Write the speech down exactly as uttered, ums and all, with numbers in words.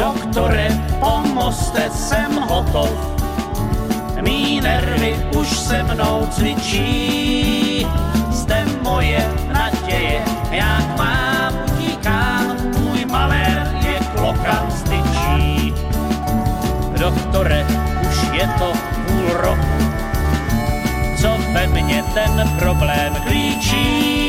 Doktore, pomozte, jsem hotov. Mí nervy už se mnou cvičí. Jste moje naděje, já k vám utíkám. Můj malér je klokan styčí. Doktore, už je to půl roku, co ve mně ten problém klíčí.